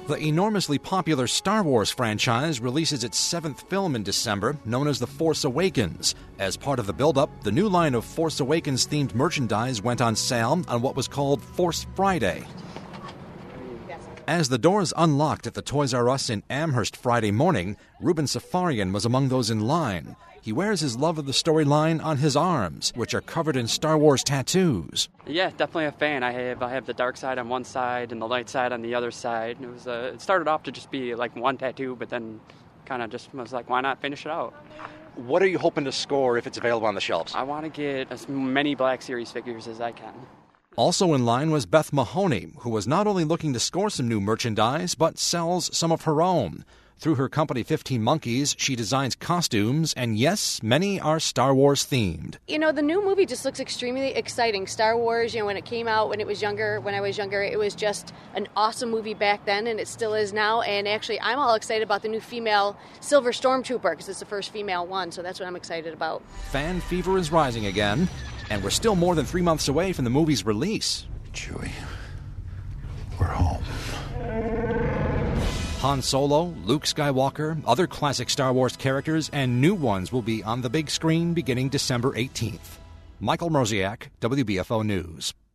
The enormously popular Star Wars franchise releases its 7th film in December, known as The Force Awakens. As part of the build-up, the new line of Force Awakens-themed merchandise went on sale on what was called Force Friday. As the doors unlocked at the Toys R Us in Amherst Friday morning, Ruben Safarian was among those in line. He wears his love of the storyline on his arms, which are covered in Star Wars tattoos. Yeah, definitely a fan. I have the dark side on one side and the light side on the other side. It started off to just be like one tattoo, but then kind of just was like, why not finish it out? What are you hoping to score if it's available on the shelves? I want to get as many Black Series figures as I can. Also in line was Beth Mahoney, who was not only looking to score some new merchandise, but sells some of her own. Through her company 15 Monkeys, she designs costumes, and yes, many are Star Wars themed. You know, the new movie just looks extremely exciting. Star Wars, when it came out, when I was younger, it was just an awesome movie back then, and it still is now. And actually, I'm all excited about the new female Silver Stormtrooper, because it's the first female one, so that's what I'm excited about. Fan fever is rising again, and we're still more than 3 months away from the movie's release. Chewie, we're home. Han Solo, Luke Skywalker, other classic Star Wars characters, and new ones will be on the big screen beginning December 18th. Michael Mroziak, WBFO News.